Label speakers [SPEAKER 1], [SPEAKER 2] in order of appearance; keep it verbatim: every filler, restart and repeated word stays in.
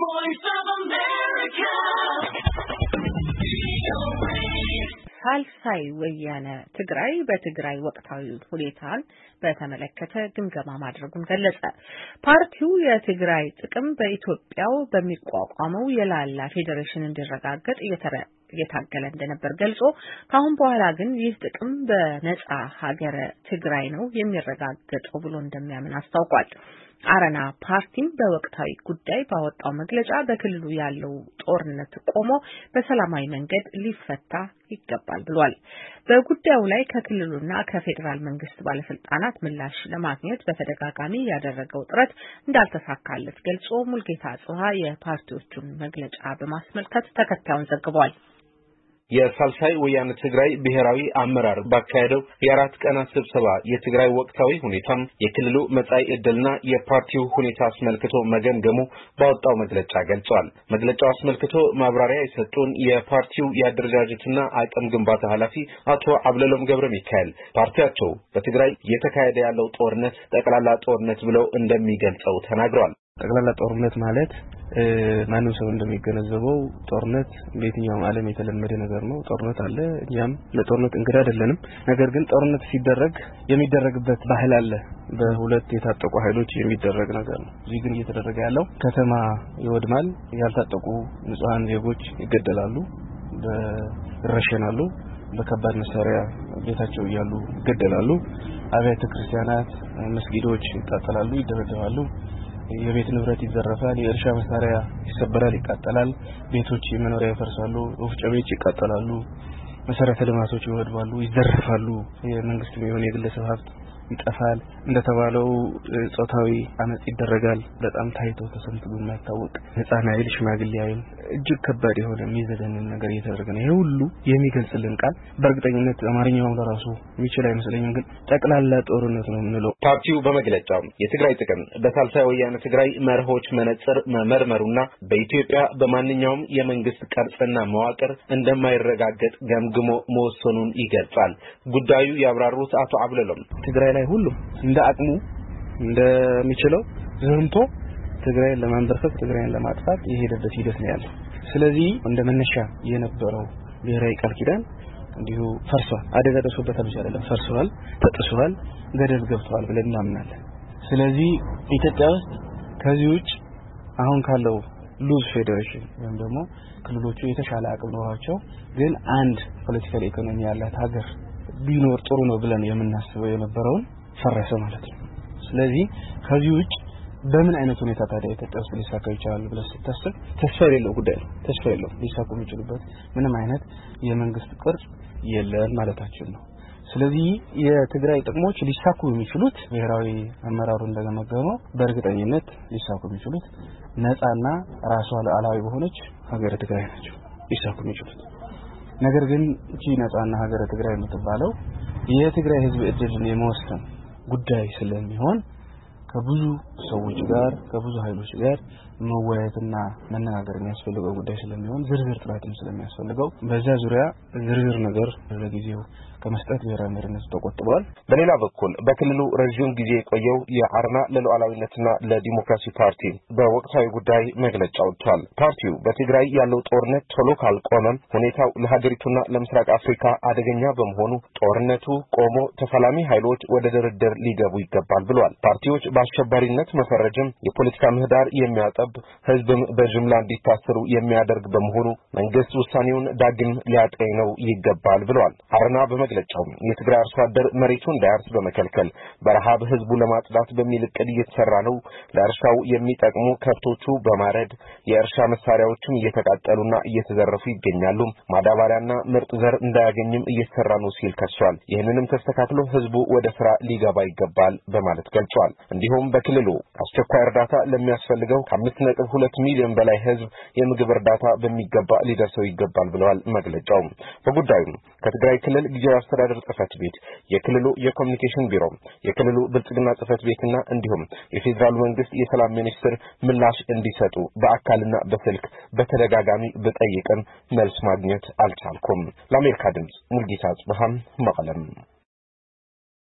[SPEAKER 1] voice of America.
[SPEAKER 2] ሳልሳይ ወያነ ትግራይ በትግራይ ወቅታዊ ሁኔታን በተመለከተ ግምገማ ማድረጉን ገለጸ። ፓርቲው የትግራይ ጥቅም በኢትዮጵያው በሚቋቋመው የላላ ፌዴሬሽን እንዲረጋገጥ እየታገለ እንደነበር ገልጾ ካሁን በኋላ ግን ይህ ጥቅም በነጻ ሀገረ ትግራይ ነው የሚረጋገጠው ብሎ እንደሚያምን አስታውቋል። አረና ፓርቲም በወቅታዊ ጉዳይ ባወጣው መግለጫ በክልሉ ያለው ጦርነት ቆሞ በሰላማዊ መንገድ ሊፈታ ይገባል ብሏል። በጉዳዩ ላይ ከክልሉና ከፌደራል መንግስት ባለስልጣናት ምላሽ ለማግኘት በተደጋጋሚ ያደረገው ጥረት እንዳልተሳካለት ገልጾ ሙልጌታ ጽሃ የፓርቲዎቹን መግለጫ በማስመልከት ተከታዩን ዘግቧል።
[SPEAKER 3] የሳልሳይ ወያነ ትግራይ ብሔራዊ አመራር ባካሄደው የአራት ቀናት ስብሰባ የትግራይ ወቅታዊ ሁኔታም የክልሉ መጻኢ ዕድልና የፓርቲው ሁኔታ አስመልክቶ መገምገሙ ባወጣው መግለጫ ገልጿል። መግለጫው አስመልክቶ ማብራሪያ የሰጡን የፓርቲው የአደረጃጀትና አቅም ግንባታ ኃላፊ አቶ አብለሎም ገብረ ሚካኤል ፓርቲያቸው በትግራይ እየተካሄደ ያለው ጦርነት ጠቅላላ ጦርነት ብለው እንደሚገልጸው ተናግረዋል።
[SPEAKER 4] ጠቅላላ ጦርነት ማለት ማንም ሰው እንደሚገነዘበው ጦርነት በየትኛውም ዓለም የተለመደ ነገር ነው። ጦርነት አለ፣ እኛም ለጦርነት እንግዳ አይደለንም። ነገር ግን ጦርነት ሲደረግ የሚደረግበት ባህል አለ። በሁለት የታጠቁ ኃይሎች የሚደረግ ነገር ነው። እዚህ ግን እየተደረገ ያለው ከተማ ይወድማል፣ ያልታጠቁ ንጹሃን ዜጎች ይገደላሉ፣ በረሸናሉ፣ በከባድ መሳሪያ ቤታቸው ያሉ ይገደላሉ፣ አብያተ ክርስቲያናት መስጊዶች ይቃጠላሉ፣ ይደበደባሉ፣ የቤት ንብረት ይዘረፋል፣ የእርሻ መሳሪያ ይሰበራል፣ ይቃጠላል፣ ቤቶች መኖሪያ ይፈርሳሉ፣ ወፍጮ ቤት ይቃጠላሉ፣ መሰረተ ልማቶች ይወድማሉ፣ ይዘረፋሉ፣ የመንግስት የሚሆን የግለሰብ ሀብት ይጠፋል። እንደተባለው ጾታዊ አመጽ ይደረጋል። በጣም ታይቶ ተሰምቶ የማይታወቅ ህፃን አይል ሽማግሌ አይል እጅግ ከባድ የሆነ የሚዘገንን ነገር እየተደረገ ነው። ይሄ ሁሉ የሚገልጽልን ቃል በእርግጠኝነት አማርኛው ለራሱ የሚችል አይመስለኝም፣ ግን ጠቅላላ ጦርነት ነው የምንለው።
[SPEAKER 3] ፓርቲው በመግለጫው የትግራይ ጥቅም በሳልሳይ ወያነ ትግራይ መርሆች መነጽር መመርመሩና በኢትዮጵያ በማንኛውም የመንግስት ቅርጽና መዋቅር እንደማይረጋገጥ ገምግሞ መወሰኑን ይገልጻል። ጉዳዩ ያብራሩት አቶ አብለሎም
[SPEAKER 4] ትግራይ ላይ ሁሉ እንደ አቅሙ እንደሚችለው ዘንቶ ትግራይን ለማንበርከክ ትግራይን ለማጥፋት የሄደበት ሂደት ነው ያለው። ስለዚህ እንደ መነሻ የነበረው ብሔራዊ ቃል ኪዳን እንዲሁ ፈርሷል። አደጋ ደርሶበታል ብቻ አይደለም፣ ፈርሷል፣ ተጥሷል፣ ገደል ገብቷል ብለን እናምናለን። ስለዚህ ኢትዮጵያ ውስጥ ከዚህ ውጭ አሁን ካለው ሉዝ ፌዴሬሽን ወይም ደግሞ ክልሎቹ የተሻለ አቅም ኖሯቸው ግን አንድ ፖለቲካል ኢኮኖሚ ያላት ሀገር ቢኖር ጥሩ ነው ብለን የምናስበው የነበረውን ፈረሰ ማለት ነው። ስለዚህ ከዚህ ውጭ በምን አይነት ሁኔታ ታዲያ ኢትዮጵያ ውስጥ ሊሳካ ይችላል ብለህ ስታስብ ተስፋ የሌለው ጉዳይ ነው። ተስፋ የለው ሊሳካ የሚችልበት ምንም አይነት የመንግስት ቅርጽ የለም ማለታችን ነው። ስለዚህ የትግራይ ጥቅሞች ሊሳኩ የሚችሉት ብሔራዊ አመራሩ እንደገመገመው በእርግጠኝነት ሊሳኩ የሚችሉት ነፃና ራሷ ሉዓላዊ በሆነች ሀገረ ትግራይ ናቸው ሊሳኩ የሚችሉት። ነገር ግን እቺ ነፃና ሀገረ ትግራይ የምትባለው የትግራይ ህዝብ እድልን የመወሰን ጉዳይ ስለሚሆን ከብዙ ሰዎች ጋር ከብዙ ኃይሎች ጋር መወያየትና መነጋገር የሚያስፈልገው ጉዳይ ስለሚሆን ዝርዝር ጥናትም ስለሚያስፈልገው በዛ ዙሪያ ዝርዝር ነገር ለጊዜው ከመስጠት ብሔራዊ መሪነት ተቆጥቧል።
[SPEAKER 3] በሌላ በኩል በክልሉ ረጅም ጊዜ የቆየው የአረና ለሉዓላዊነትና ለዲሞክራሲ ፓርቲ በወቅታዊ ጉዳይ መግለጫ አውጥቷል። ፓርቲው በትግራይ ያለው ጦርነት ቶሎ ካልቆመም ሁኔታው ለሀገሪቱና ለምስራቅ አፍሪካ አደገኛ በመሆኑ ጦርነቱ ቆሞ ተፋላሚ ኃይሎች ወደ ድርድር ሊገቡ ይገባል ብሏል። ፓርቲዎች በአሸባሪነት መፈረጅም የፖለቲካ ምህዳር የሚያጠብ ህዝብም በጅምላ እንዲታሰሩ የሚያደርግ በመሆኑ መንግስት ውሳኔውን ዳግም ሊያጤነው ይገባል ብሏል። አረና በመግለጫው የትግራይ አርሶ አደር መሬቱ እንዳያርስ በመከልከል በረሃብ ህዝቡ ለማጽዳት በሚል እቅድ እየተሰራ ነው። ለእርሻው የሚጠቅሙ ከብቶቹ በማረድ የእርሻ መሳሪያዎችን እየተቃጠሉና እየተዘረፉ ይገኛሉ። ማዳበሪያና ምርጥ ዘር እንዳያገኝም እየተሰራ ነው ሲል ከሷል። ይህንንም ተስተካክሎ ህዝቡ ወደ ስራ ሊገባ ይገባል በማለት ገልጿል። እንዲሁም በክልሉ አስቸኳይ እርዳታ ለሚያስፈልገው ከአምስት ነጥብ ሁለት ሚሊዮን በላይ ህዝብ የምግብ እርዳታ በሚገባ ሊደርሰው ይገባል ብለዋል መግለጫው። በጉዳዩ ከትግራይ ክልል ጊዜያዊ አስተዳደር ጽሕፈት ቤት፣ የክልሉ የኮሙኒኬሽን ቢሮ፣ የክልሉ ብልጽግና ጽሕፈት ቤትና እንዲሁም የፌደራል መንግስት የሰላም ሚኒስትር ምላሽ እንዲሰጡ በአካልና በስልክ በተደጋጋሚ በጠይቀን መልስ ማግኘት አልቻልኩም። ለአሜሪካ ድምጽ ሙልጌታ ጽብሃም መቀለም